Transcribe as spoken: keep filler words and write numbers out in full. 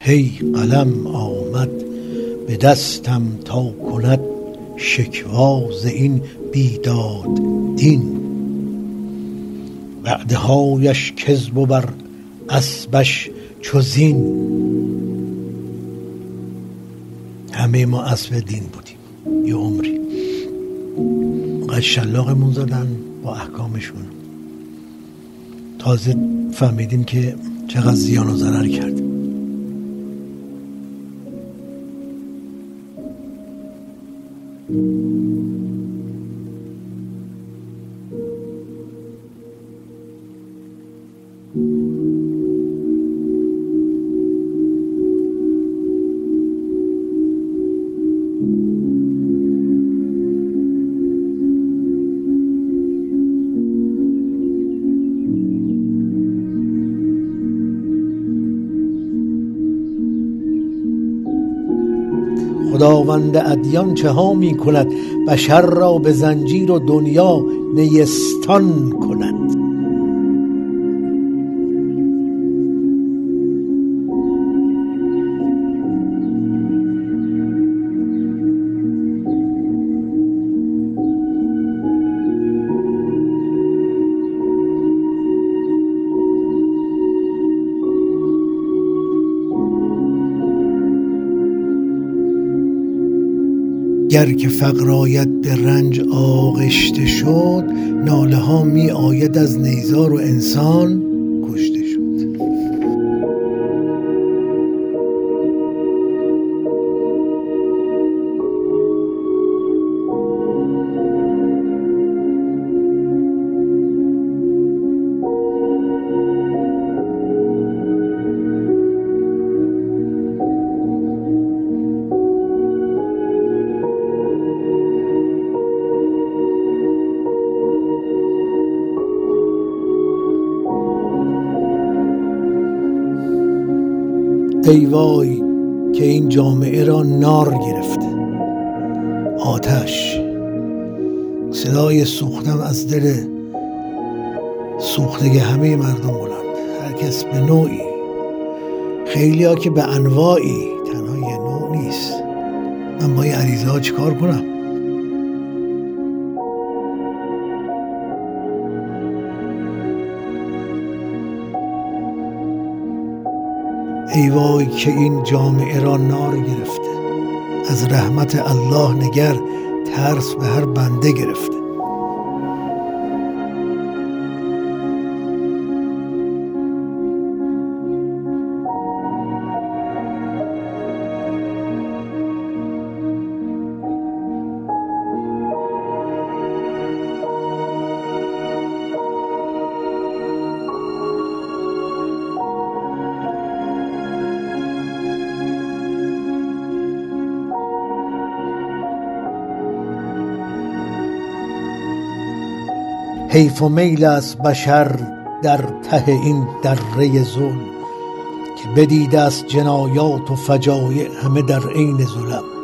هی قلم آمد به دستم تا کند شکواز این بیداد دین. وعده هایش کذب و بر اسبش چو زین. همه ما اسب دین بودیم یه عمری، قد شلاقمون زدن با احکامشون، تازه فهمیدیم که چقدر زیان و ضرر کرد. خداوند ادیان چه ها می کند، بشر را به زنجیر و دنیا نیستان کند. گر که فقر آید به رنج آغشته شد، ناله ها می آید از نیزار و انسان کشته شد. ای وای که این جامعه را نار گرفته، آتش. صدای سوختن از دل سوخته همه مردم بلند، هر کس به نوعی، خیلی ها که به انواعی، تنها یه نوع نیست. من با این عریضه ها چی کار کنم؟ ای وای که این جامعه را نار گرفته، از رحمت الله نگر ترس به هر بنده گرفته. حیف و میل از بشر در ته این دره ظلم، که بدیده است جنایات و فجایع همه در عین ظلم.